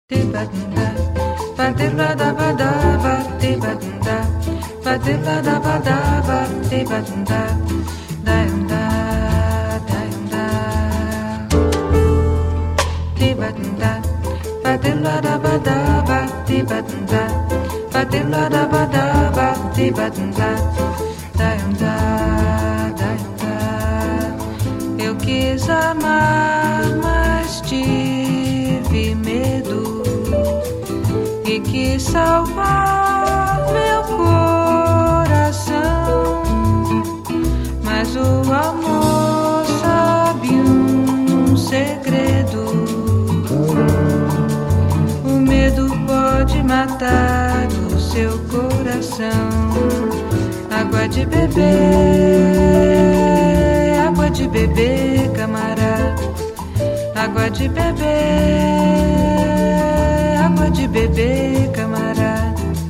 Eu quis amar, mas tive medo e quis salvar meu coração, mas o amor sabe um segredo. O medo pode matar o seu coração. Água de beber, água de beber, camarada. Água de beber, água de beber, camarada.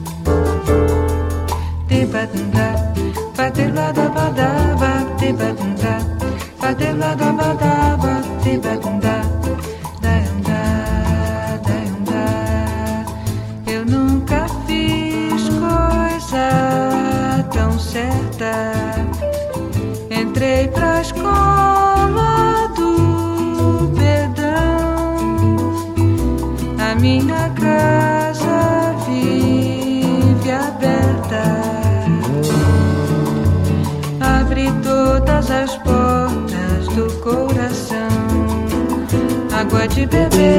Tibadunda, fateladabadaba, tibadunda, fateladabadaba, tibadunda, daiunda, daiunda. Eu nunca fiz coisa tão certa. Entrei pra escola do perdão. A minha casa vive aberta. Abre todas as portas do coração. Água de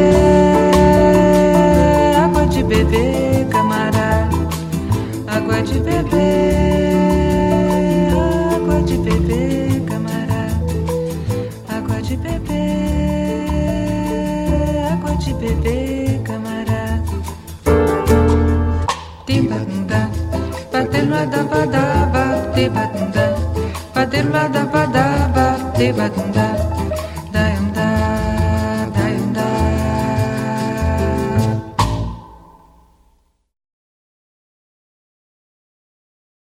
beber, camarada. Água de beber, água de beber, camarada. Água de beber, água de beber, camarada. Tibadunda, fateladabadaba, tibadunda, fateladabadaba, tibadunda.